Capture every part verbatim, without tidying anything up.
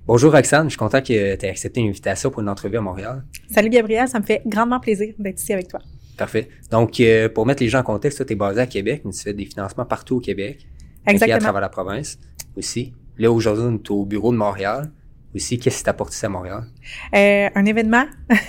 Bonjour Roxane, je suis content que tu aies accepté une invitation pour une entrevue à Montréal. Salut Gabriel, ça me fait grandement plaisir d'être ici avec toi. Parfait. Donc, euh, pour mettre les gens en contexte, toi, tu es basé à Québec, mais tu fais des financements partout au Québec. Exactement. À travers la province aussi. Là, aujourd'hui, on est au bureau de Montréal. Aussi, qu'est-ce qui t'a apporté ça à Montréal? Euh, un événement.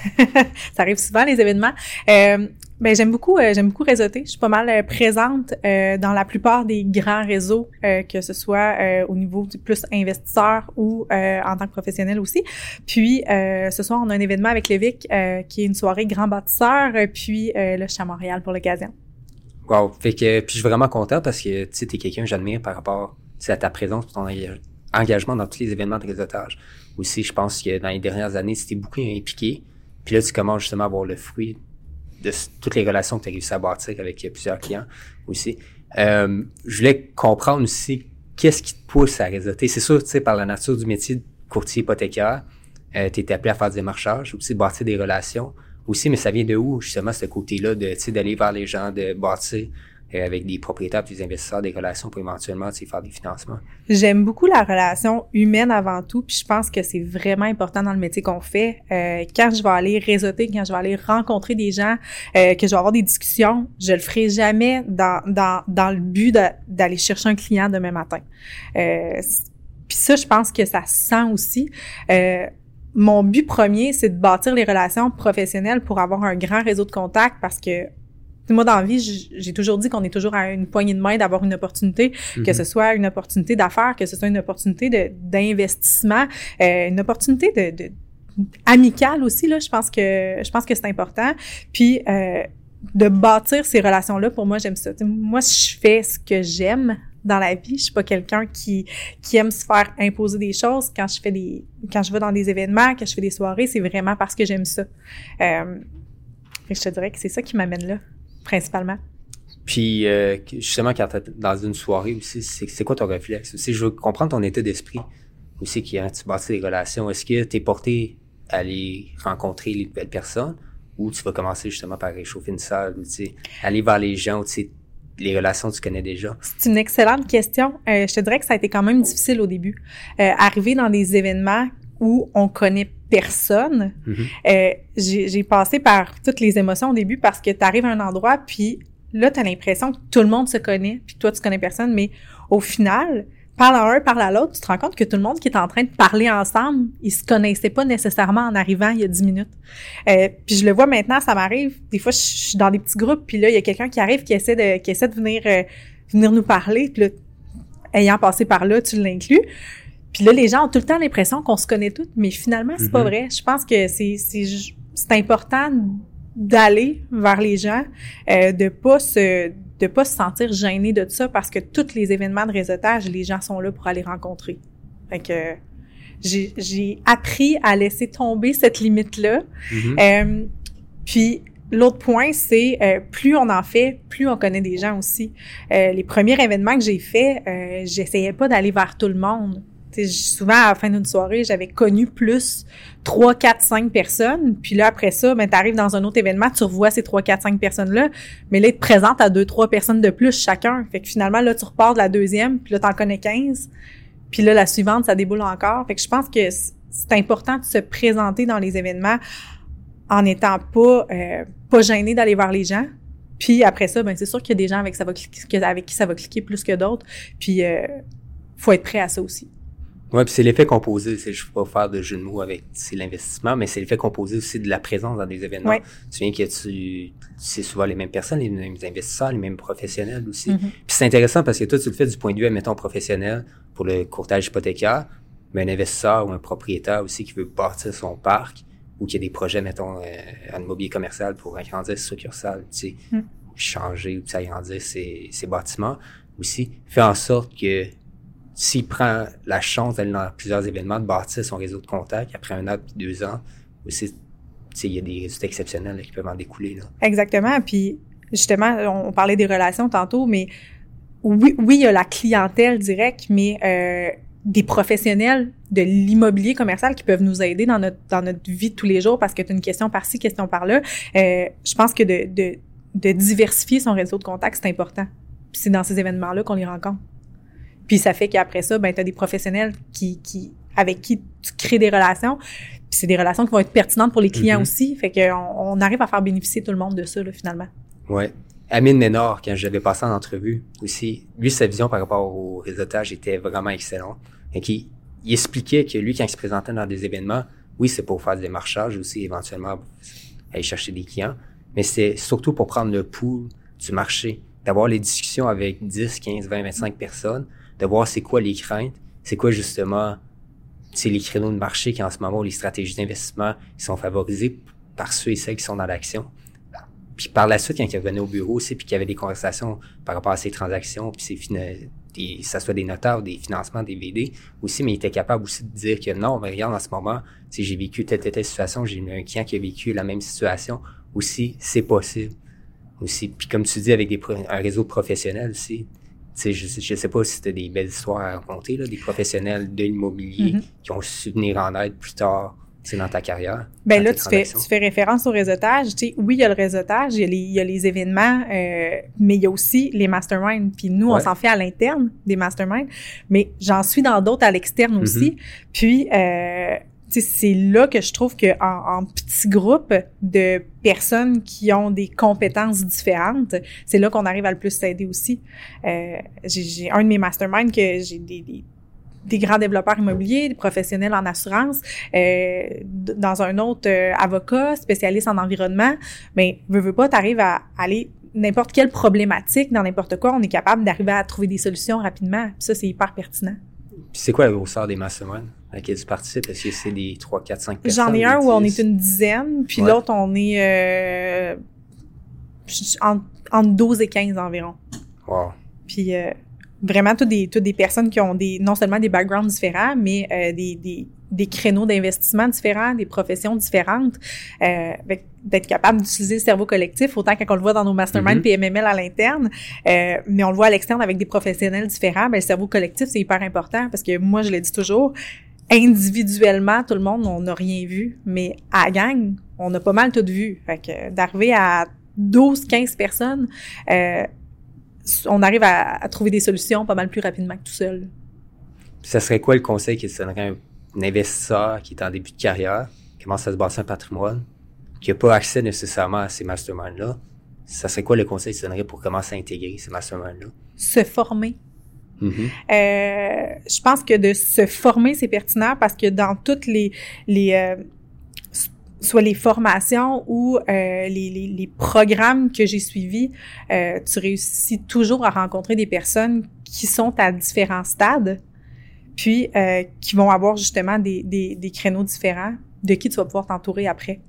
Ça arrive souvent, les événements. Euh, ben, j'aime beaucoup, euh, j'aime beaucoup réseauter. Je suis pas mal euh, présente euh, dans la plupart des grands réseaux, euh, que ce soit euh, au niveau du plus investisseur ou euh, en tant que professionnel aussi. Puis, euh, ce soir, on a un événement avec Lévic, euh, qui est une soirée grand bâtisseur. Puis, euh, là, je suis à Montréal pour l'occasion. Wow. Fait que, puis je suis vraiment content parce que, tu sais, t'es quelqu'un que j'admire par rapport, tu sais, à ta présence, ton engagement dans tous les événements de réseautage. Aussi, je pense que dans les dernières années, tu t'es beaucoup impliqué. Puis là, tu commences justement à avoir le fruit de toutes les relations que tu as réussi à bâtir avec plusieurs clients aussi. Euh, je voulais comprendre aussi qu'est-ce qui te pousse à réseauter. C'est sûr, tu sais, par la nature du métier de courtier hypothécaire, euh, tu es appelé à faire des démarchages, aussi bâtir des relations aussi, mais ça vient de où, justement, ce côté-là de, tu sais, d'aller vers les gens, de bâtir euh, avec des propriétaires, des investisseurs, des relations pour éventuellement, tu sais, faire des financements? J'aime beaucoup la relation humaine avant tout, puis je pense que c'est vraiment important dans le métier qu'on fait. Euh, quand je vais aller réseauter, quand je vais aller rencontrer des gens, euh, que je vais avoir des discussions, je le ferai jamais dans dans dans le but de, d'aller chercher un client demain matin. Euh, puis ça, je pense que ça se sent aussi. Euh, mon but premier, c'est de bâtir les relations professionnelles pour avoir un grand réseau de contacts parce que moi, dans la vie, j'ai toujours dit qu'on est toujours à une poignée de main d'avoir une opportunité, mm-hmm. que ce soit une opportunité d'affaires, que ce soit une opportunité de, d'investissement, euh, une opportunité de, de amicale aussi, là. Je pense que, je pense que c'est important. Puis, euh, de bâtir ces relations-là, pour moi, j'aime ça. T'sais, moi, je fais ce que j'aime dans la vie. Je suis pas quelqu'un qui, qui aime se faire imposer des choses. Quand je fais des, quand je vais dans des événements, quand je fais des soirées, c'est vraiment parce que j'aime ça. Euh, je te dirais que c'est ça qui m'amène là. Principalement. Puis, euh, justement, quand t'es dans une soirée aussi, c'est, c'est quoi ton réflexe? Si je veux comprendre ton état d'esprit aussi, quand tu bâtis des relations, est-ce que t'es porté à aller rencontrer les nouvelles personnes ou tu vas commencer justement par réchauffer une salle, tu sais, aller vers les gens, tu sais, les relations tu connais déjà? C'est une excellente question. Euh, je te dirais que ça a été quand même difficile au début. Euh, arriver dans des événements où on connaît personne. Mm-hmm. Euh, j'ai, j'ai passé par toutes les émotions au début parce que tu arrives à un endroit, puis là, tu as l'impression que tout le monde se connaît, puis toi, tu connais personne, mais au final, parle à un, parle à l'autre, tu te rends compte que tout le monde qui est en train de parler ensemble, ils se connaissaient pas nécessairement en arrivant il y a dix minutes. Euh, puis je le vois maintenant, ça m'arrive. Des fois, je suis dans des petits groupes, puis là, il y a quelqu'un qui arrive qui essaie de, qui essaie de venir, euh, venir nous parler, puis là, ayant passé par là, tu l'inclus. Puis là, les gens ont tout le temps l'impression qu'on se connaît toutes, mais finalement, c'est mm-hmm. pas vrai. Je pense que c'est c'est c'est important d'aller vers les gens, euh, de pas se de pas se sentir gêné de ça parce que tous les événements de réseautage, les gens sont là pour aller rencontrer. Fait que j'ai j'ai appris à laisser tomber cette limite-là. Mm-hmm. Euh, puis l'autre point, c'est euh, plus on en fait, plus on connaît des gens aussi. Euh, les premiers événements que j'ai faits, euh, j'essayais pas d'aller vers tout le monde. T'sais, souvent, à la fin d'une soirée, j'avais connu plus trois, quatre, cinq personnes. Puis là, après ça, ben, t'arrives dans un autre événement, tu revois ces trois, quatre, cinq personnes-là. Mais là, ils te présentent à deux, trois personnes de plus chacun. Fait que finalement, là, tu repars de la deuxième, puis là, t'en connais quinze. Puis là, la suivante, ça déboule encore. Fait que je pense que c'est important de se présenter dans les événements en étant pas, euh, pas gêné d'aller voir les gens. Puis après ça, ben, c'est sûr qu'il y a des gens avec, ça va cliquer, avec qui ça va cliquer plus que d'autres. Puis, euh, faut être prêt à ça aussi. Ouais, puis c'est l'effet composé. C'est, je ne veux pas faire de jeu de mots avec c'est l'investissement, mais c'est l'effet composé aussi de la présence dans des événements. Ouais. Tu viens que tu, c'est souvent les mêmes personnes, les mêmes investisseurs, les mêmes professionnels aussi. Mm-hmm. Puis c'est intéressant parce que toi, tu le fais du point de vue, mettons, professionnel pour le courtage hypothécaire, mais un investisseur ou un propriétaire aussi qui veut bâtir son parc ou qui a des projets, mettons, euh, en immobilier commercial pour agrandir ses succursales, tu sais, mm. changer ou agrandir ses, ses bâtiments aussi, fait en sorte que s'il prend la chance d'aller dans plusieurs événements, de bâtir son réseau de contacts, après un an puis deux ans, aussi, il y a des résultats exceptionnels là, qui peuvent en découler. Là. Exactement. Puis, justement, on parlait des relations tantôt, mais oui, oui, il y a la clientèle directe, mais euh, des professionnels de l'immobilier commercial qui peuvent nous aider dans notre dans notre vie de tous les jours parce que tu as une question par-ci, question par-là. Euh, je pense que de, de, de diversifier son réseau de contacts, c'est important. Puis c'est dans ces événements-là qu'on les rencontre. Puis ça fait qu'après ça, ben, tu as des professionnels qui, qui avec qui tu crées des relations. Puis c'est des relations qui vont être pertinentes pour les clients mm-hmm. aussi. Fait qu'on on arrive à faire bénéficier tout le monde de ça, là, finalement. Ouais. Amine Ménard, quand je l'avais passé en entrevue aussi, lui, sa vision par rapport au réseautage était vraiment excellente. Et il, il expliquait que lui, quand il se présentait dans des événements, oui, c'est pour faire du démarchage aussi, éventuellement, aller chercher des clients, mais c'est surtout pour prendre le pouls du marché, d'avoir les discussions avec dix, quinze, vingt, vingt-cinq personnes, de voir c'est quoi les craintes, c'est quoi justement, c'est les créneaux de marché qui en ce moment, les stratégies d'investissement, qui sont favorisées par ceux et celles qui sont dans l'action. Puis par la suite, quand il revenait au bureau aussi, puis qu'il y avait des conversations par rapport à ses transactions, puis ses fina- des, ça soit des notaires, des financements, des V D aussi, mais il était capable aussi de dire que non, mais regarde, en ce moment, si j'ai vécu telle, telle, telle situation, j'ai eu un client qui a vécu la même situation, aussi, c'est possible. Aussi. Puis comme tu dis, avec des pro- un réseau professionnel aussi, tu sais, je, je sais pas si tu as des belles histoires à raconter, là, des professionnels de l'immobilier mm-hmm. qui ont su venir en aide plus tard. C'est dans ta carrière. Ben là, tu fais, tu fais référence au réseautage. Tu sais, oui, il y a le réseautage, il y a les, il y a les événements, euh, mais il y a aussi les masterminds. Puis nous, ouais. on s'en fait à l'interne des masterminds, mais j'en suis dans d'autres à l'externe mm-hmm. aussi. Puis, euh, tu sais, c'est là que je trouve que en, en petits groupes de personnes qui ont des compétences différentes, c'est là qu'on arrive à le plus s'aider aussi. Euh, j'ai, j'ai un de mes masterminds que j'ai des, des des grands développeurs immobiliers, des professionnels en assurance, euh, dans un autre euh, avocat, spécialiste en environnement, mais veux, veux pas, t'arrives à aller n'importe quelle problématique dans n'importe quoi, on est capable d'arriver à trouver des solutions rapidement. Puis ça, c'est hyper pertinent. Puis c'est quoi la grosseur des masterminds à laquelle tu participes? Est-ce que c'est des trois, quatre, cinq personnes? J'en ai un où on est une dizaine, puis ouais. l'autre, on est euh, entre, entre douze et quinze environ. Wow. Puis euh, vraiment toutes des toutes des personnes qui ont des non seulement des backgrounds différents, mais euh, des des des créneaux d'investissement différents, des professions différentes, euh, avec, d'être capable d'utiliser le cerveau collectif autant quand on le voit dans nos masterminds mm-hmm. P M M L à l'interne, euh, mais on le voit à l'externe avec des professionnels différents. Ben le cerveau collectif c'est hyper important parce que moi je le dis toujours, individuellement tout le monde on n'a rien vu, mais à la gang on a pas mal tout vu. Fait que d'arriver à douze, quinze personnes. Euh, on arrive à, à trouver des solutions pas mal plus rapidement que tout seul. Ça serait quoi le conseil que tu donnerais à un, un investisseur qui est en début de carrière, qui commence à se bâtir un patrimoine, qui n'a pas accès nécessairement à ces masterminds-là? Ça serait quoi le conseil que tu donnerais pour commencer à intégrer ces masterminds-là? Se former. Mm-hmm. Euh, je pense que de se former, c'est pertinent parce que dans toutes les... les euh, soit les formations ou euh, les, les, les programmes que j'ai suivis, euh, tu réussis toujours à rencontrer des personnes qui sont à différents stades, puis euh, qui vont avoir justement des, des, des créneaux différents de qui tu vas pouvoir t'entourer après.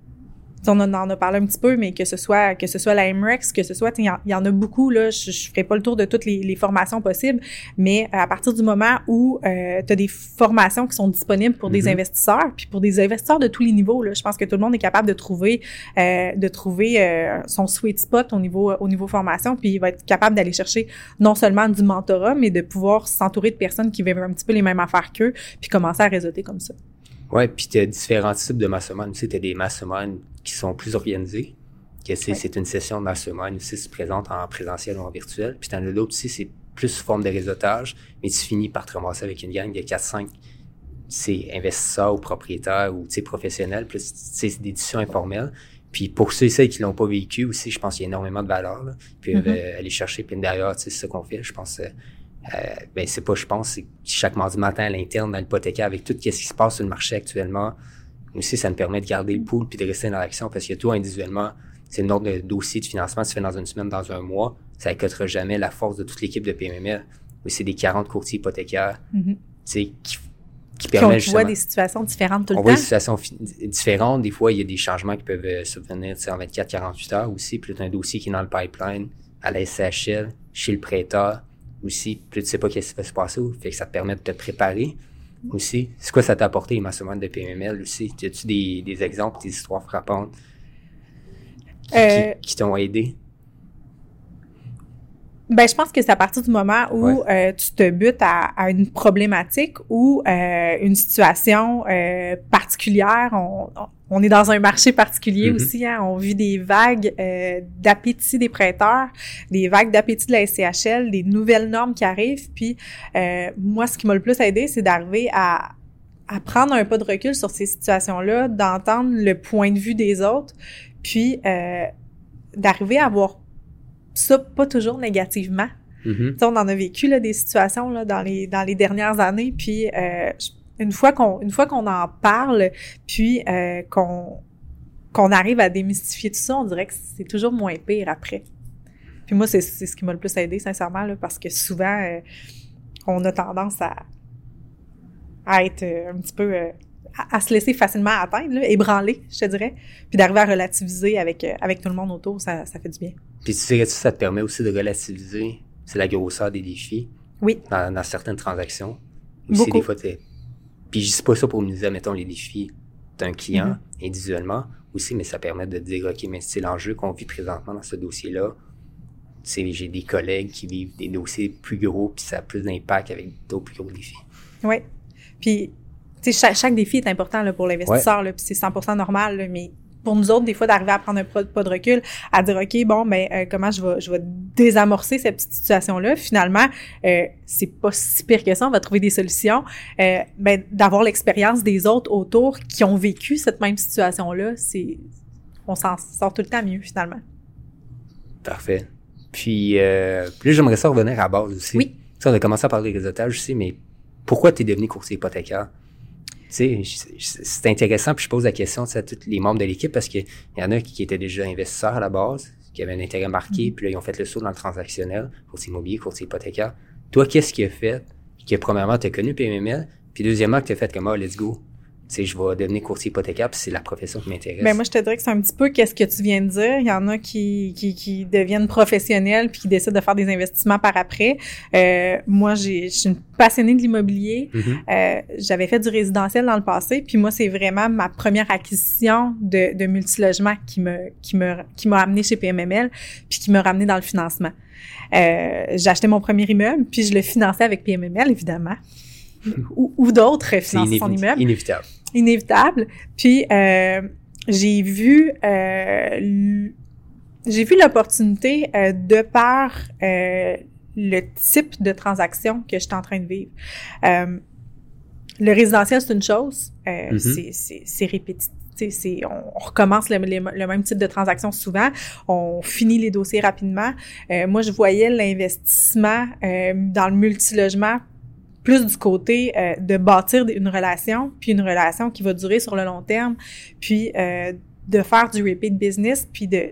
On en a parlé un petit peu, mais que ce soit que ce soit la M R E X, que ce soit, il y, y en a beaucoup, là, je, je ferai pas le tour de toutes les, les formations possibles, mais à partir du moment où euh, tu as des formations qui sont disponibles pour mm-hmm. des investisseurs, puis pour des investisseurs de tous les niveaux, là, je pense que tout le monde est capable de trouver euh, de trouver euh, son sweet spot au niveau au niveau formation, puis il va être capable d'aller chercher non seulement du mentorat, mais de pouvoir s'entourer de personnes qui vivent un petit peu les mêmes affaires qu'eux, puis commencer à réseauter comme ça. Ouais, puis tu as différents types de masterminds. Tu sais, tu as des masterminds qui sont plus organisés, que c'est, ouais. c'est une session de mastermind aussi, se présente en présentiel ou en virtuel. Puis t'en as d'autres aussi, c'est plus sous forme de réseautage, mais tu finis par te ramasser avec une gang de quatre cinq c'est investisseurs ou propriétaires ou professionnels, puis c'est des discussions informelles. Puis pour ceux et celles qui l'ont pas vécu aussi, je pense qu'il y a énormément de valeur, là. Puis mm-hmm. euh, aller chercher, puis derrière, c'est ce qu'on fait, je pense... Euh, Euh, ben c'est pas je pense c'est chaque mardi matin à l'interne dans l'hypothécaire avec tout ce qui se passe sur le marché actuellement aussi ça nous permet de garder le pool puis de rester dans l'action parce que toi individuellement c'est le nombre de dossiers de financement tu fais dans une semaine dans un mois ça n'écoutera jamais la force de toute l'équipe de P M M L mais c'est des quarante courtiers hypothécaires mm-hmm. tu sais qui qui permet justement... On voit des situations différentes tout le on temps. On voit des situations fi- différentes. Des fois, il y a des changements qui peuvent euh, survenir en vingt-quatre à quarante-huit heures aussi. Puis là, tu as un dossier qui est dans le pipeline, à la S C H L, chez le prêteur aussi. Puis là, tu sais pas qu'est-ce qui va se passer. Fait que ça te permet de te préparer aussi. C'est quoi ça t'a apporté, ma semaine de P M M L aussi? As-tu des, des exemples, des histoires frappantes qui, euh... qui, qui t'ont aidé? Ben, je pense que c'est à partir du moment où ouais. euh, tu te butes à, à une problématique ou euh, une situation euh, particulière. On, on est dans un marché particulier mm-hmm. aussi. Hein, on vit des vagues euh, d'appétit des prêteurs, des vagues d'appétit de la S C H L, des nouvelles normes qui arrivent. Puis euh, moi, ce qui m'a le plus aidé, c'est d'arriver à à prendre un pas de recul sur ces situations-là, d'entendre le point de vue des autres, puis euh, d'arriver à voir ça pas toujours négativement. Mm-hmm. On en a vécu là, des situations là, dans les dans les dernières années, puis euh, une fois qu'on une fois qu'on en parle, puis euh, qu'on qu'on arrive à démystifier tout ça, on dirait que c'est toujours moins pire après. Puis moi, c'est c'est ce qui m'a le plus aidé, sincèrement, là, parce que souvent, euh, on a tendance à à être euh, un petit peu... Euh, à, à se laisser facilement atteindre, là, ébranler, je te dirais, puis d'arriver à relativiser avec euh, avec tout le monde autour, ça, ça fait du bien. Puis tu dirais que ça te permet aussi de relativiser, c'est la grosseur des défis. Oui. Dans, dans certaines transactions. Aussi, beaucoup. Des fois, t'es... Puis je dis pas ça pour nous dire, mettons, les défis d'un client mm-hmm. individuellement aussi, mais ça permet de dire, OK, mais c'est l'enjeu qu'on vit présentement dans ce dossier-là. Tu sais, j'ai des collègues qui vivent des dossiers plus gros, puis ça a plus d'impact avec d'autres plus gros défis. Oui. Puis, tu sais, chaque, chaque défi est important là, pour l'investisseur, ouais. là, puis c'est cent pour cent normal, là, mais pour nous autres, des fois, d'arriver à prendre un pas de recul, à dire, OK, bon, ben euh, comment je vais je vais désamorcer cette petite situation-là. Finalement, euh, c'est pas si pire que ça, on va trouver des solutions. Euh, ben, d'avoir l'expérience des autres autour qui ont vécu cette même situation-là, c'est on s'en sort tout le temps mieux, finalement. Parfait. Puis, euh, puis là, j'aimerais ça revenir à la base aussi. Oui. Tu sais, on a commencé à parler des réseautage aussi, mais pourquoi tu es devenu courtier hypothécaire? Tu sais, c'est intéressant, puis je pose la question à tous les membres de l'équipe parce qu'il y en a qui étaient déjà investisseurs à la base, qui avaient un intérêt marqué, puis là, ils ont fait le saut dans le transactionnel, courtier immobilier, courtier hypothécaire. Toi, qu'est-ce qui a fait que, premièrement, tu as connu P M M L, puis deuxièmement, que tu as fait comme, oh, let's go. Tu sais, je vais devenir courtier hypothécaire, puis c'est la profession qui m'intéresse. Ben moi, je te dirais que c'est un petit peu qu'est-ce que tu viens de dire. Il y en a qui qui, qui deviennent professionnels puis qui décident de faire des investissements par après. Euh, moi, j'ai, je suis une passionnée de l'immobilier. Mm-hmm. Euh, j'avais fait du résidentiel dans le passé, puis moi, c'est vraiment ma première acquisition de, de multilogement qui me qui me qui m'a amené chez P M M L, puis qui m'a ramené dans le financement. Euh, j'ai acheté mon premier immeuble, puis je le finançais avec P M M L, évidemment. ou, ou d'autres financer son immeuble. Inévitable. Inévitable. Puis, euh, j'ai vu, euh, l- j'ai vu l'opportunité euh, de par euh, le type de transaction que je suis en train de vivre. Euh, le résidentiel, c'est une chose. Euh, mm-hmm. c'est, c'est, c'est répétitif. C'est, on, on recommence le, le, le même type de transaction souvent. On finit les dossiers rapidement. Euh, moi, je voyais l'investissement euh, dans le multilogement plus du côté euh, de bâtir une relation, puis une relation qui va durer sur le long terme, puis euh, de faire du repeat business, puis de,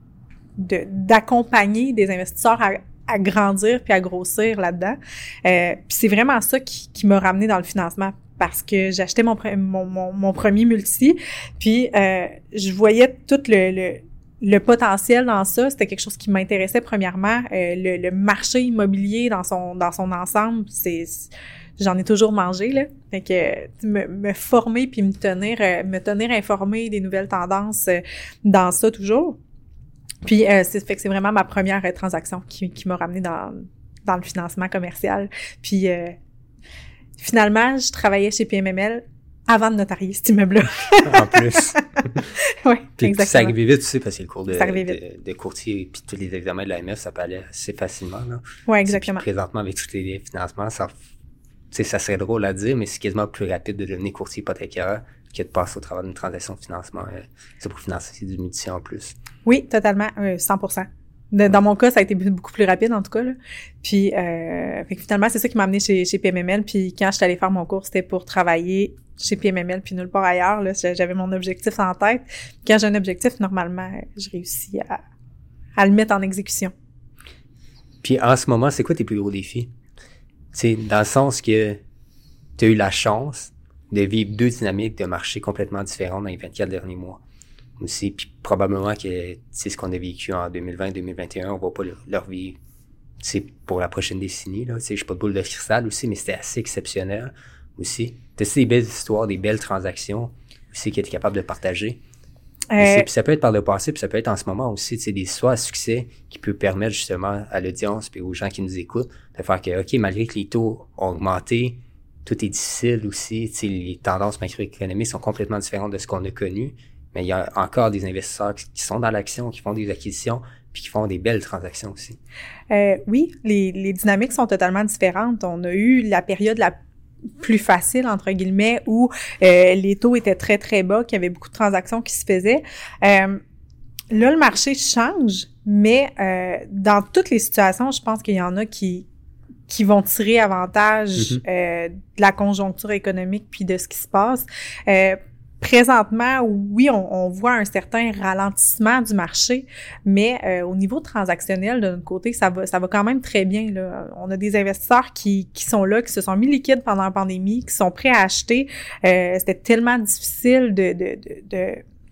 de d'accompagner des investisseurs à, à grandir puis à grossir là-dedans. Euh, puis c'est vraiment ça qui, qui m'a ramené dans le financement, parce que j'achetais mon, mon, mon, mon premier multi, puis euh, je voyais tout le... le Le potentiel dans ça, c'était quelque chose qui m'intéressait premièrement. Euh, le, le marché immobilier dans son dans son ensemble, c'est, c'est j'en ai toujours mangé là. Fait que me, me former puis me tenir euh, me tenir informée des nouvelles tendances euh, dans ça toujours. Puis euh, c'est fait que c'est vraiment ma première euh, transaction qui qui m'a ramenée dans dans le financement commercial. Puis euh, finalement, je travaillais chez P M M L avant de notarier cet immeuble-là. En plus. Oui, exactement. Ça arrivait vite, tu sais, parce que le cours de, de, de courtier et puis tous les examens de l'A M F, ça peut aller assez facilement, là. Oui, exactement. Puis présentement, avec tous les financements, ça, tu sais, ça serait drôle à dire, mais c'est quasiment plus rapide de devenir courtier hypothécaire que de passer au travers d'une transaction de financement. Euh, c'est pour financer du multi en plus. Oui, totalement, euh, cent pour cent. De, dans mon cas, ça a été beaucoup plus rapide, en tout cas, là. Puis, euh, fait que finalement, c'est ça qui m'a amené chez, chez P M M L. Puis, quand je suis allée faire mon cours, c'était pour travailler chez P M M L, puis nulle part ailleurs, là. J'avais mon objectif en tête. Quand j'ai un objectif, normalement, je réussis à, à le mettre en exécution. Puis, en ce moment, c'est quoi tes plus gros défis? Tu sais, dans le sens que tu as eu la chance de vivre deux dynamiques de marché complètement différentes dans les vingt-quatre derniers mois. Aussi, puis probablement que c'est ce qu'on a vécu en deux mille vingt deux mille vingt et un, on va pas le, leur vivre, c'est pour la prochaine décennie, là, tu sais, je suis pas de boule de cristal aussi, mais c'était assez exceptionnel aussi. T'as aussi des belles histoires, des belles transactions aussi que tu es capable de partager. Euh... Puis ça peut être par le passé, puis ça peut être en ce moment aussi, tu sais, des histoires à succès qui peuvent permettre justement à l'audience puis aux gens qui nous écoutent de faire que, OK, malgré que les taux ont augmenté, tout est difficile aussi, tu sais, les tendances macroéconomiques sont complètement différentes de ce qu'on a connu. Mais il y a encore des investisseurs qui sont dans l'action, qui font des acquisitions, puis qui font des belles transactions aussi. Euh, oui, les, les dynamiques sont totalement différentes. On a eu la période la plus facile, entre guillemets, où euh, les taux étaient très, très bas, qu'il y avait beaucoup de transactions qui se faisaient. Euh, là, le marché change, mais euh, dans toutes les situations, je pense qu'il y en a qui qui vont tirer avantage mm-hmm. euh, de la conjoncture économique puis de ce qui se passe. Euh, Présentement, oui, on, on voit un certain ralentissement du marché, mais euh, au niveau transactionnel, de notre côté, ça va, ça va quand même très bien, là. On a des investisseurs qui, qui sont là, qui se sont mis liquides pendant la pandémie, qui sont prêts à acheter. Euh, c'était tellement difficile de, de, de, de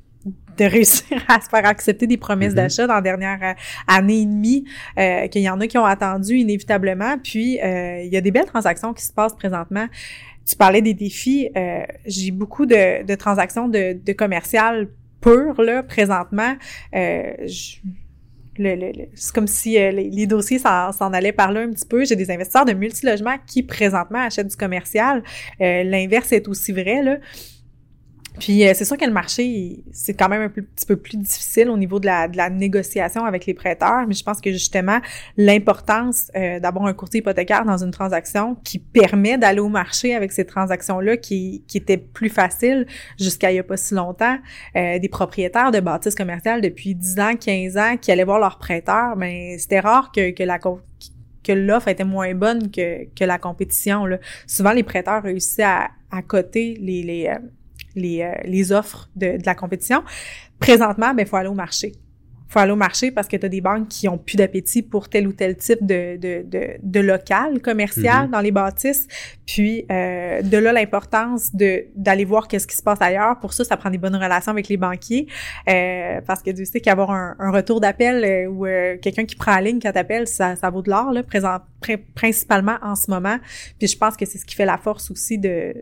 de réussir à se faire accepter des promesses mm-hmm. d'achat dans la dernière euh, année et demie, euh, qu'il y en a qui ont attendu inévitablement. Puis, euh, il y a des belles transactions qui se passent présentement. Tu parlais des défis. Euh, j'ai beaucoup de, de transactions de, de commercial pur, là, présentement. Euh, je, le, le, le, c'est comme si euh, les, les dossiers s'en, s'en allaient par là un petit peu. J'ai des investisseurs de multilogements qui, présentement, achètent du commercial. Euh, l'inverse est aussi vrai, là. Puis, euh, c'est sûr que le marché, c'est quand même un peu, petit peu plus difficile au niveau de la, de la négociation avec les prêteurs, mais je pense que justement, l'importance euh, d'avoir un courtier hypothécaire dans une transaction qui permet d'aller au marché avec ces transactions-là qui, qui étaient plus faciles jusqu'à il y a pas si longtemps, euh, des propriétaires de bâtisses commerciales depuis dix ans, quinze ans qui allaient voir leurs prêteurs, ben c'était rare que, que la que l'offre était moins bonne que, que la compétition, là. Souvent, les prêteurs réussissaient à, à coter les... les euh, les euh, les offres de, de la compétition. Présentement, ben il faut aller au marché. Il faut aller au marché parce que tu as des banques qui ont plus d'appétit pour tel ou tel type de de de, de local commercial mm-hmm. dans les bâtisses. Puis euh, de là l'importance de d'aller voir qu'est-ce qui se passe ailleurs. Pour ça, ça prend des bonnes relations avec les banquiers euh, parce que tu sais qu'avoir un, un retour d'appel euh, ou euh, quelqu'un qui prend la ligne quand t'appelle, ça ça vaut de l'or là, présent, pr- principalement en ce moment. Puis je pense que c'est ce qui fait la force aussi de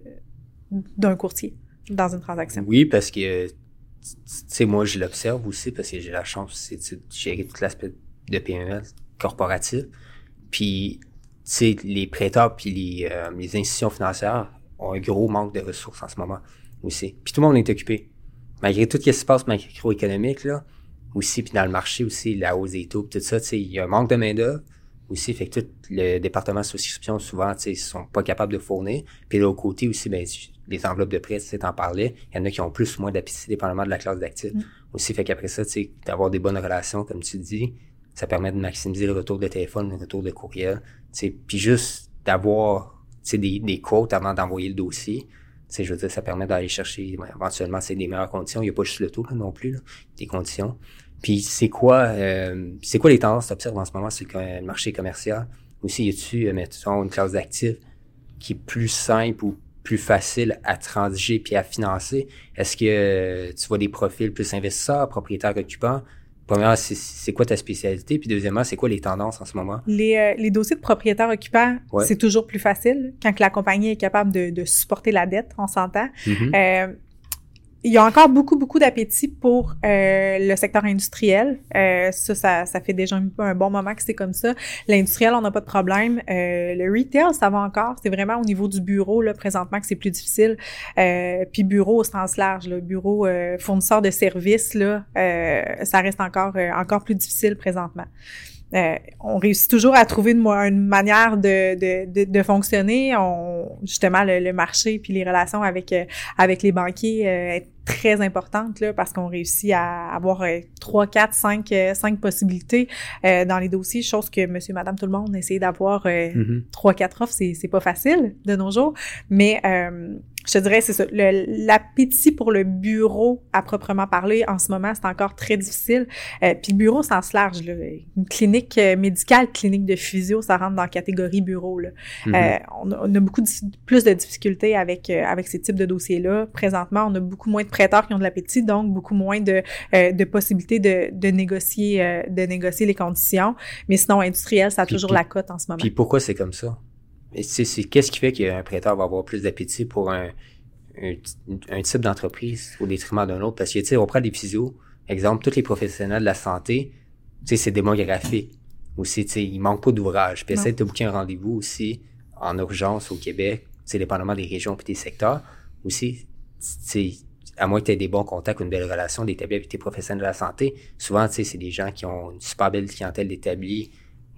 d'un courtier dans une transaction. Oui, parce que, tu sais, moi, je l'observe aussi parce que j'ai la chance aussi de gérer tout l'aspect de P M E corporatif. Puis, tu sais, les prêteurs puis les, euh, les institutions financières ont un gros manque de ressources en ce moment aussi. Puis tout le monde est occupé. Malgré tout ce qui se passe macroéconomique, là, aussi, puis dans le marché aussi, la hausse des taux, tout ça, tu sais, il y a un manque de main-d'œuvre aussi, fait que tout le département de souscription, souvent, tu sais, ils sont pas capables de fournir. Puis de l'autre côté aussi, ben, les enveloppes de prêt, tu sais, t'en parlais, il y en a qui ont plus ou moins d'appétit, dépendamment de la classe d'actifs. Mm. Aussi, fait qu'après ça, tu sais, d'avoir des bonnes relations, comme tu dis, ça permet de maximiser le retour de téléphone, le retour de courriel, tu sais, puis juste d'avoir, tu sais, des, des quotes avant d'envoyer le dossier. Tu sais, je veux dire, ça permet d'aller chercher, ben, éventuellement, c'est des meilleures conditions. Il n'y a pas juste le taux, là, non plus, là, des conditions. Puis c'est quoi euh, c'est quoi les tendances que tu observes en ce moment sur le, le marché commercial? Aussi, y a-tu, euh, mettons, une classe d'actifs qui est plus simple ou plus facile à transiger puis à financer? Est-ce que euh, tu vois des profils plus investisseurs, propriétaires occupants? Premièrement, c'est, c'est quoi ta spécialité? Puis deuxièmement, c'est quoi les tendances en ce moment? Les, euh, les dossiers de propriétaires occupants, ouais. c'est toujours plus facile quand que la compagnie est capable de, de supporter la dette, on s'entend. Mm-hmm. Euh, Il y a encore beaucoup, beaucoup d'appétit pour euh, le secteur industriel. Euh, ça, ça, ça fait déjà un, un bon moment que c'est comme ça. L'industriel, on n'a pas de problème. Euh, le retail, ça va encore. C'est vraiment au niveau du bureau, là, présentement, que c'est plus difficile. Euh, puis bureau au sens large, là, bureau euh, fournisseur de services, là, euh, ça reste encore, euh, encore plus difficile présentement. Euh, on réussit toujours à trouver une, une manière de, de, de, de fonctionner. On, justement, le, le marché puis les relations avec euh, avec les banquiers euh, est très importante là parce qu'on réussit à avoir euh, trois, quatre, cinq, euh, cinq possibilités euh, dans les dossiers, chose que Monsieur, Madame, tout le monde essaie d'avoir euh, mm-hmm. trois, quatre offres, c'est c'est pas facile de nos jours, mais euh, je te dirais, c'est ça. Le, l'appétit pour le bureau, à proprement parler, en ce moment, c'est encore très difficile. Euh, puis le bureau, au sens large, là, une clinique médicale, clinique de physio, ça rentre dans la catégorie bureau. Là. Mm-hmm. Euh, on, a, on a beaucoup de, plus de difficultés avec euh, avec ces types de dossiers-là. Présentement, on a beaucoup moins de prêteurs qui ont de l'appétit, donc beaucoup moins de euh, de possibilités de de négocier euh, de négocier les conditions. Mais sinon, industriel, ça a puis, toujours puis, la cote en ce moment. Puis pourquoi c'est comme ça? Et c'est, c'est qu'est-ce qui fait qu'un prêteur va avoir plus d'appétit pour un, un, un type d'entreprise au détriment d'un autre? Parce que, tu sais, on prend des physios, exemple, tous les professionnels de la santé, tu sais, c'est démographique. Aussi, tu sais, il manque pas d'ouvrage. Puis essaie de booker un rendez-vous aussi en urgence au Québec, tu sais, dépendamment des régions et des secteurs. Aussi, tu sais, à moins que tu aies des bons contacts ou une belle relation d'établir avec tes professionnels de la santé, souvent, tu sais, c'est des gens qui ont une super belle clientèle d'établie,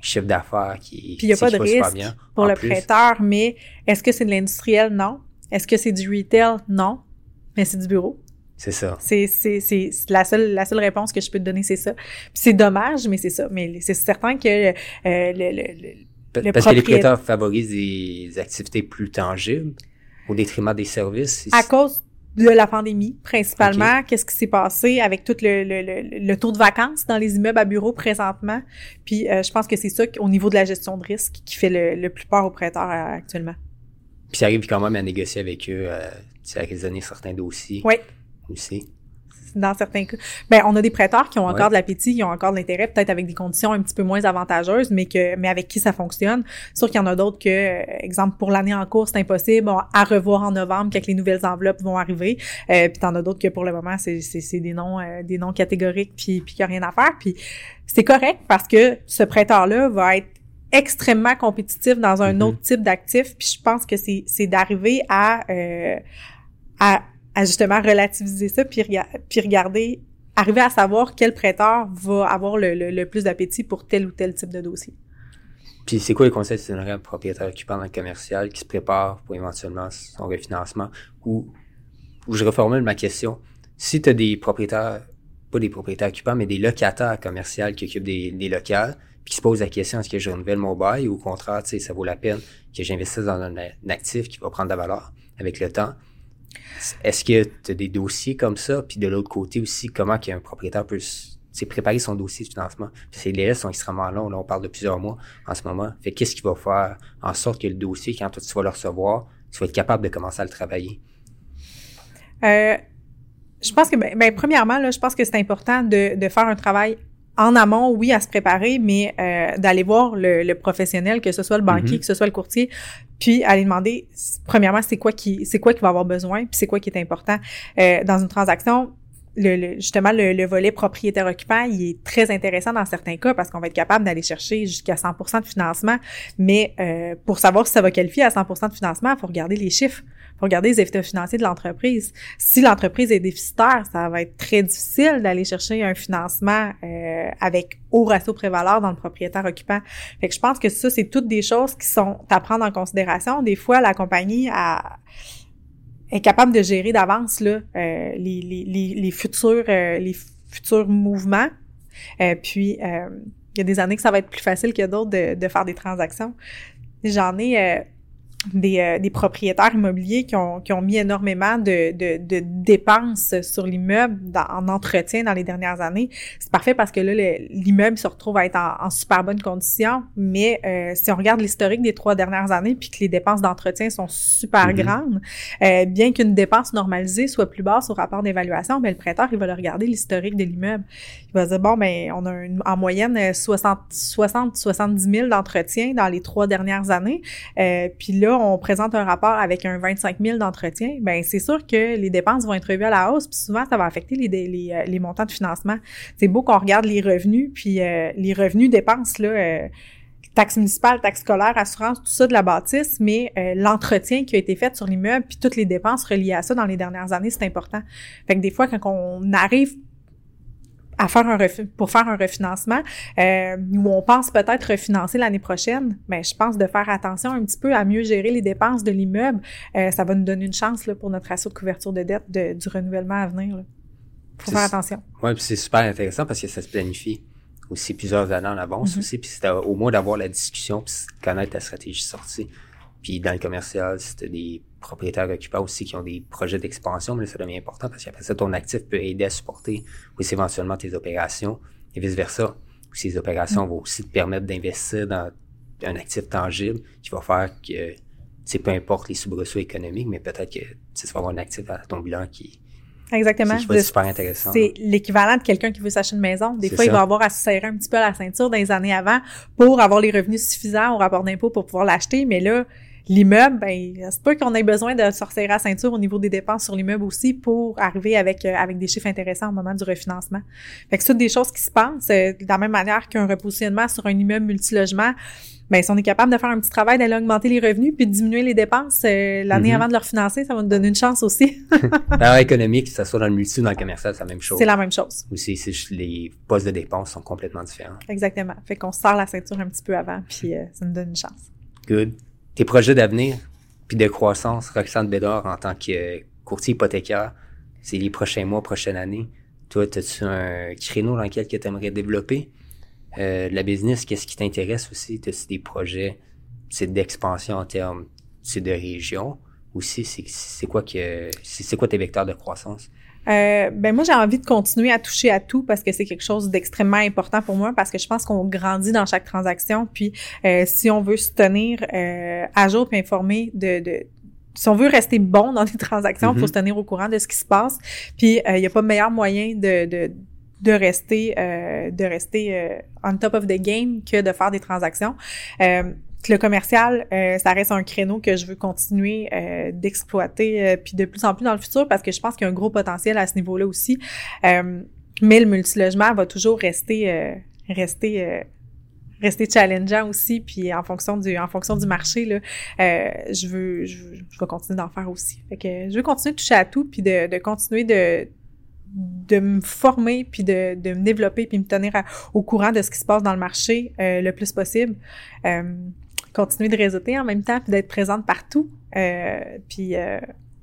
chiffre d'affaires qui, puis il n'y a pas de risque bien, pour le plus. Prêteur, mais est-ce que c'est de l'industriel? Non. Est-ce que c'est du retail? Non. Mais c'est du bureau. C'est ça. C'est, c'est, c'est la seule, la seule réponse que je peux te donner, c'est ça. Puis c'est dommage, mais c'est ça. Mais c'est certain que euh, le, le, le, le Parce que les prêteurs favorisent des activités plus tangibles au détriment des services. À cause de la pandémie, principalement. Okay. Qu'est-ce qui s'est passé avec tout le, le, le, le taux de vacances dans les immeubles à bureaux présentement? Puis euh, je pense que c'est ça au niveau de la gestion de risque qui fait le, le plus peur aux prêteurs euh, actuellement. Puis ça arrive quand même à négocier avec eux, euh, à raisonner certains dossiers. Oui. Aussi. Dans certains cas. Ben, on a des prêteurs qui ont encore ouais. de l'appétit, qui ont encore de l'intérêt, peut-être avec des conditions un petit peu moins avantageuses, mais que, mais avec qui ça fonctionne. C'est sûr qu'il y en a d'autres que, euh, exemple, pour l'année en cours, c'est impossible, bon, à revoir en novembre quand les nouvelles enveloppes vont arriver. Euh, puis t'en as d'autres que pour le moment, c'est, c'est, c'est des noms, euh, des noms catégoriques, puis, puis qu'il n'y a rien à faire. Puis c'est correct parce que ce prêteur-là va être extrêmement compétitif dans un mm-hmm. autre type d'actif. Puis je pense que c'est, c'est d'arriver à, euh, à à justement relativiser ça, puis, rega- puis regarder, arriver à savoir quel prêteur va avoir le, le, le plus d'appétit pour tel ou tel type de dossier. Puis c'est quoi les conseils que tu donnerais à un propriétaire occupant dans le commercial qui se prépare pour éventuellement son refinancement? Ou, ou je reformule ma question. Si tu as des propriétaires, pas des propriétaires occupants, mais des locataires commerciaux qui occupent des, des locales, puis qui se posent la question, est-ce que je renouvelle mon bail ou au contraire, tu sais, ça vaut la peine que j'investisse dans un, un actif qui va prendre de la valeur avec le temps? Est-ce que tu as des dossiers comme ça? Puis de l'autre côté aussi, comment qu'un propriétaire peut préparer son dossier de financement? Puis ces délais sont extrêmement longs. Là, on parle de plusieurs mois en ce moment. Fait qu'est-ce qui va faire en sorte que le dossier, quand toi, tu vas le recevoir, tu vas être capable de commencer à le travailler? Euh, je pense que, ben, ben, premièrement, là, je pense que c'est important de, de faire un travail en amont, oui, à se préparer, mais euh, d'aller voir le, le professionnel, que ce soit le banquier, mm-hmm. que ce soit le courtier, puis aller demander, premièrement, c'est quoi qui c'est quoi qui va avoir besoin, puis c'est quoi qui est important. Euh, dans une transaction, le, le, justement, le, le volet propriétaire-occupant, il est très intéressant dans certains cas parce qu'on va être capable d'aller chercher jusqu'à cent pour cent de financement, mais euh, pour savoir si ça va qualifier à cent pour cent de financement, il faut regarder les chiffres. Il faut regarder les états financiers de l'entreprise. Si l'entreprise est déficitaire, ça va être très difficile d'aller chercher un financement euh, avec haut ratio prévaleur dans le propriétaire occupant. Fait que je pense que ça, c'est toutes des choses qui sont à prendre en considération. Des fois, la compagnie a, est capable de gérer d'avance là euh, les, les, les, les futurs euh, les futurs mouvements. Euh, puis, euh, il y a des années que ça va être plus facile que d'autres de, de faire des transactions. J'en ai... Euh, Des, euh, des propriétaires immobiliers qui ont, qui ont mis énormément de, de, de dépenses sur l'immeuble dans, en entretien dans les dernières années. C'est parfait parce que là, le, l'immeuble se retrouve à être en, en super bonne condition, mais euh, si on regarde l'historique des trois dernières années puis que les dépenses d'entretien sont super mm-hmm. grandes, euh, bien qu'une dépense normalisée soit plus basse au rapport d'évaluation, ben le prêteur, il va le regarder l'historique de l'immeuble. Il va dire, bon, ben on a une, en moyenne soixante, soixante, soixante-dix mille d'entretien dans les trois dernières années, euh, puis là, on présente un rapport avec un vingt-cinq mille d'entretien, ben c'est sûr que les dépenses vont être revues à la hausse, puis souvent, ça va affecter les, les, les montants de financement. C'est beau qu'on regarde les revenus, puis euh, les revenus dépenses, là, euh, taxes municipales, taxes scolaires, assurance, tout ça de la bâtisse, mais euh, l'entretien qui a été fait sur l'immeuble, puis toutes les dépenses reliées à ça dans les dernières années, c'est important. Fait que des fois, quand on arrive à faire un refi- pour faire un refinancement, euh, où on pense peut-être refinancer l'année prochaine, mais je pense de faire attention un petit peu à mieux gérer les dépenses de l'immeuble. Euh, ça va nous donner une chance là, pour notre ratio de couverture de dette de, du renouvellement à venir. Il faut faire attention. Oui, puis c'est super intéressant parce que ça se planifie aussi plusieurs années en avance mm-hmm. aussi, puis c'est au moins d'avoir la discussion puis de connaître ta stratégie sortie. Puis dans le commercial, si tu as des propriétaires occupants aussi qui ont des projets d'expansion, mais là, ça devient important parce qu'après ça, ton actif peut aider à supporter aussi éventuellement tes opérations et vice-versa. Ces opérations mmh. vont aussi te permettre d'investir dans un actif tangible qui va faire que, tu sais, peu importe les soubresauts économiques, mais peut-être que tu vas avoir un actif à ton bilan qui, Exactement. qui va être super intéressant. C'est l'équivalent de quelqu'un qui veut s'acheter une maison. Des c'est fois, ça. il va avoir à se serrer un petit peu à la ceinture dans les années avant pour avoir les revenus suffisants au rapport d'impôt pour pouvoir l'acheter, mais là, l'immeuble, ben, c'est pas qu'on ait besoin de se resserrer la ceinture au niveau des dépenses sur l'immeuble aussi pour arriver avec euh, avec des chiffres intéressants au moment du refinancement. Fait que c'est toutes des choses qui se passent. Euh, de la même manière qu'un repositionnement sur un immeuble multilogement, ben si on est capable de faire un petit travail d'aller augmenter les revenus puis de diminuer les dépenses euh, l'année mm-hmm. avant de le refinancer, ça va nous donner une chance aussi. Alors économique, que ce soit dans le multi ou dans le commercial, c'est la même chose. C'est la même chose. Aussi, c'est juste les postes de dépenses sont complètement différents. Exactement. Fait qu'on se serre la ceinture un petit peu avant puis euh, ça nous donne une chance. Good. Tes projets d'avenir puis de croissance, Roxane Bédard en tant que courtier hypothécaire, c'est les prochains mois, prochaines années. Toi, as-tu un créneau dans lequel tu aimerais développer? Euh, la business, qu'est-ce qui t'intéresse aussi? T'as-tu des projets c'est d'expansion en termes c'est de région? Aussi, c'est, c'est quoi que c'est, c'est quoi tes vecteurs de croissance? Euh, ben moi, j'ai envie de continuer à toucher à tout parce que c'est quelque chose d'extrêmement important pour moi parce que je pense qu'on grandit dans chaque transaction. Puis, euh, si on veut se tenir euh, à jour et informé de... de si on veut rester bon dans les transactions, il mm-hmm. faut se tenir au courant de ce qui se passe. Puis, il euh, n'y a pas meilleur moyen de... de de rester euh, de rester euh, on top of the game que de faire des transactions. Euh, le commercial, euh, ça reste un créneau que je veux continuer euh, d'exploiter euh, puis de plus en plus dans le futur parce que je pense qu'il y a un gros potentiel à ce niveau-là aussi. Euh, mais le multilogement va toujours rester euh, rester euh, rester challengeant aussi puis en fonction du en fonction du marché là, euh, je veux je veux je vais continuer d'en faire aussi. Fait que je veux continuer de toucher à tout puis de de continuer de de me former puis de, de me développer puis me tenir à, au courant de ce qui se passe dans le marché euh, le plus possible. Euh, continuer de réseauter en même temps puis d'être présente partout. Euh, puis euh,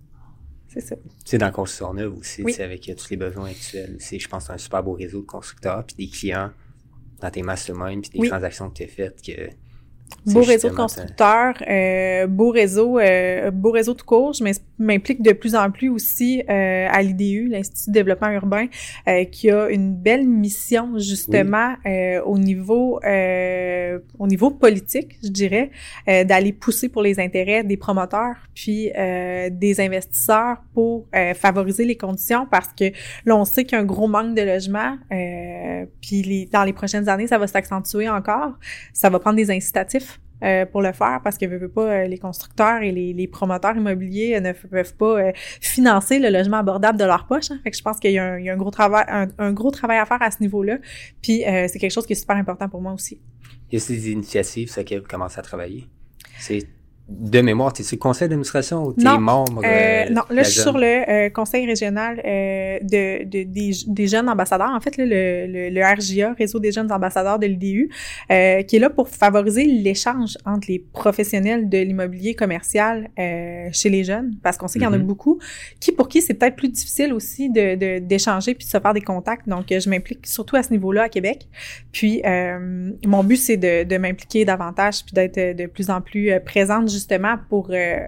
c'est ça. Tu sais, dans Construction Neuve aussi, oui. tu sais, avec tous les besoins actuels aussi, je pense que c'est un super beau réseau de constructeurs puis des clients dans tes masterminds puis des oui. transactions que tu as faites que... Beau réseau de constructeurs, euh, beau réseau, euh, beau réseau tout court. Je m'implique de plus en plus aussi euh, à l'I D U, l'Institut de développement urbain, euh, qui a une belle mission justement oui. euh, au niveau euh, au niveau politique, je dirais, euh, d'aller pousser pour les intérêts des promoteurs puis euh, des investisseurs pour euh, favoriser les conditions parce que là on sait qu'il y a un gros manque de logements, euh, puis les, dans les prochaines années ça va s'accentuer encore. Ça va prendre des incitatifs Euh, pour le faire parce que veut, veut pas euh, les constructeurs et les, les promoteurs immobiliers euh, ne f- peuvent pas euh, financer le logement abordable de leur poche. Hein. Fait que je pense qu'il y a un, il y a un gros travail un, un gros travail à faire à ce niveau-là. Puis euh, c'est quelque chose qui est super important pour moi aussi. Il y a ces initiatives sur lesquelles vous commencez à travailler. C'est de mémoire, tu es sur le conseil d'administration ou tu es membre? Euh, euh, non, là, je suis sur le euh, conseil régional euh, de, de des, des jeunes ambassadeurs. En fait, là, le, le, le R J A, Réseau des jeunes ambassadeurs de l'I D U, euh, qui est là pour favoriser l'échange entre les professionnels de l'immobilier commercial euh, chez les jeunes, parce qu'on sait qu'il y en a mm-hmm. beaucoup, qui pour qui c'est peut-être plus difficile aussi de, de d'échanger puis de se faire des contacts. Donc, je m'implique surtout à ce niveau-là à Québec. Puis, euh, mon but, c'est de, de m'impliquer davantage puis d'être de plus en plus présente justement pour euh,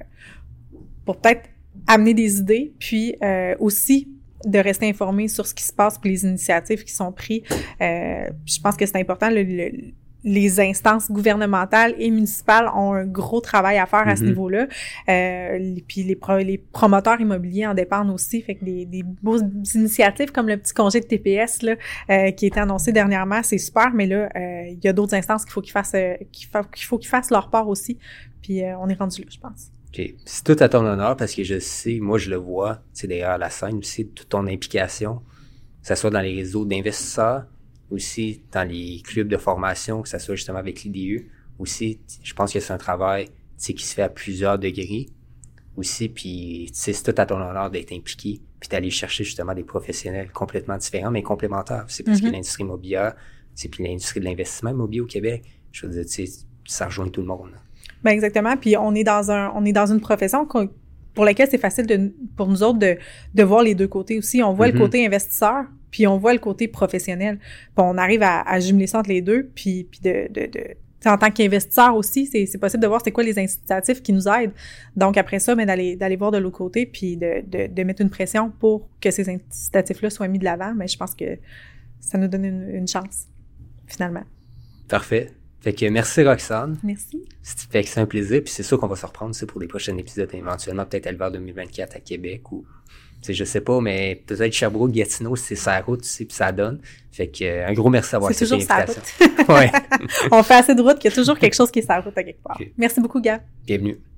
pour peut-être amener des idées, puis euh, aussi de rester informé sur ce qui se passe puis les initiatives qui sont prises. Euh, je pense que c'est important. Le, le, les instances gouvernementales et municipales ont un gros travail à faire à mm-hmm. ce niveau-là. Euh, puis les, pro, les promoteurs immobiliers en dépendent aussi. Fait que des, des beaux initiatives comme le petit congé de T P S là, euh, qui a été annoncé dernièrement, c'est super, mais là, euh, il y a d'autres instances qu'il faut qu'ils fassent euh, qu'il faut, qu'il faut qu'ils fassent leur part aussi. Puis euh, on est rendu là, je pense. OK. C'est tout à ton honneur parce que je sais, moi je le vois, c'est derrière la scène aussi, toute ton implication, que ce soit dans les réseaux d'investisseurs, aussi dans les clubs de formation, que ce soit justement avec l'I D U. Aussi, je pense que c'est un travail qui se fait à plusieurs degrés aussi, puis c'est tout à ton honneur d'être impliqué, puis d'aller chercher justement des professionnels complètement différents, mais complémentaires. C'est parce mm-hmm. que l'industrie immobilière, c'est puis l'industrie de l'investissement immobilier au Québec, je veux dire, tu sais, ça rejoint tout le monde. Ben exactement, puis on est dans un on est dans une profession pour laquelle c'est facile de pour nous autres de de voir les deux côtés aussi. On voit mm-hmm. le côté investisseur, puis on voit le côté professionnel. Puis on arrive à, à jumeler ça entre les deux, puis puis de de, de en tant qu'investisseur aussi, c'est c'est possible de voir c'est quoi les incitatifs qui nous aident. Donc après ça, mais d'aller d'aller voir de l'autre côté, puis de de de mettre une pression pour que ces incitatifs-là soient mis de l'avant. Mais je pense que ça nous donne une, une chance finalement. Parfait. Fait que merci Roxane. Merci. Fait que c'est un plaisir, puis c'est sûr qu'on va se reprendre ça pour les prochains épisodes, éventuellement peut-être à l'hiver deux mille vingt-quatre à Québec ou tu sais je sais pas, mais peut-être Sherbrooke, Gatineau, c'est sa route, tu sais, puis ça donne. Fait que euh, un gros merci d'avoir accepté l'invitation. C'est toujours sa route. Ouais. On fait assez de route qu'il y a toujours quelque chose qui est sa route à quelque part. Okay. Merci beaucoup, Gab. Bienvenue.